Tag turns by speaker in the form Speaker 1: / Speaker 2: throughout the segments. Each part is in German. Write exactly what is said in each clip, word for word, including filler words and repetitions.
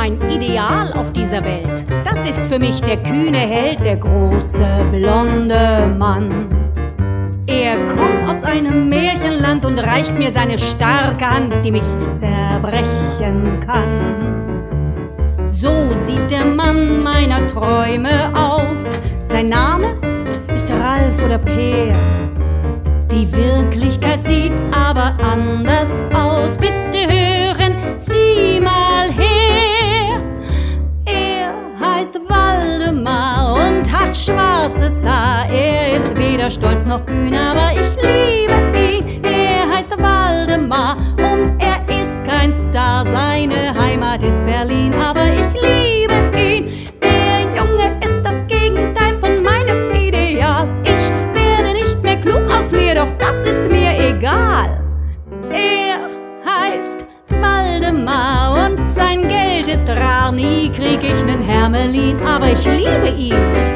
Speaker 1: mein Ideal auf dieser Welt. Das ist für mich der kühne Held, der große blonde Mann. Er kommt aus einem Märchenland und reicht mir seine starke Hand, die mich zerbrechen kann. So sieht der Mann meiner Träume aus. Sein Name ist Ralf oder Peer. Die Wirklichkeit sieht aber anders aus. Bitte hören Sie mal her. Er heißt Waldemar und hat schwarzes Haar. Er ist weder stolz noch kühn, aber ich liebe ihn. Er heißt Waldemar und er ist kein Star. Seine Heimat ist Berlin, aber ich liebe ihn. Der Junge ist das Gegenteil von meinem Ideal. Ich werde nicht mehr klug aus mir, doch das ist mir egal. Er heißt Waldemar und sein Geld ist rar. Nie krieg ich nen Hermelin, aber ich liebe ihn.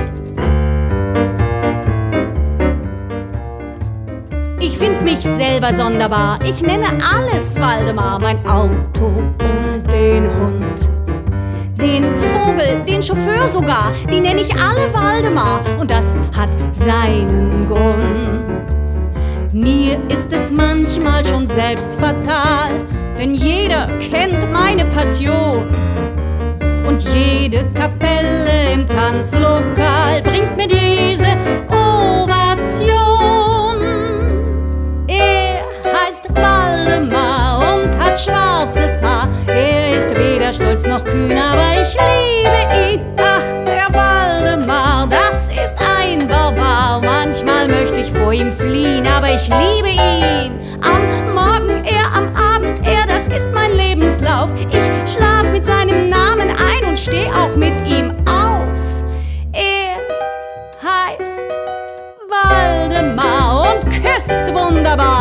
Speaker 1: Ich find mich selber sonderbar. Ich nenne alles Waldemar. Mein Auto und den Hund, den Vogel, den Chauffeur sogar, die nenne ich alle Waldemar. Und das hat seinen Grund. Mir ist es manchmal schon selbst fatal, denn jeder kennt meine Passion. Und jede Kapelle im Tanzlokal bringt mir diese Ovation. Er heißt Waldemar und hat schwarzes Haar. Er ist weder stolz noch kühn, aber ich liebe ihn. Ach, der Waldemar, das ist ein Barbar. Manchmal möchte ich vor ihm fliehen, aber ich liebe ihn. Am Morgen er, am Abend er, das ist mein Lebenslauf. Ich schlaf mit seinem Namen ein und steh auch mit ihm auf. Er heißt Waldemar und küsst wunderbar.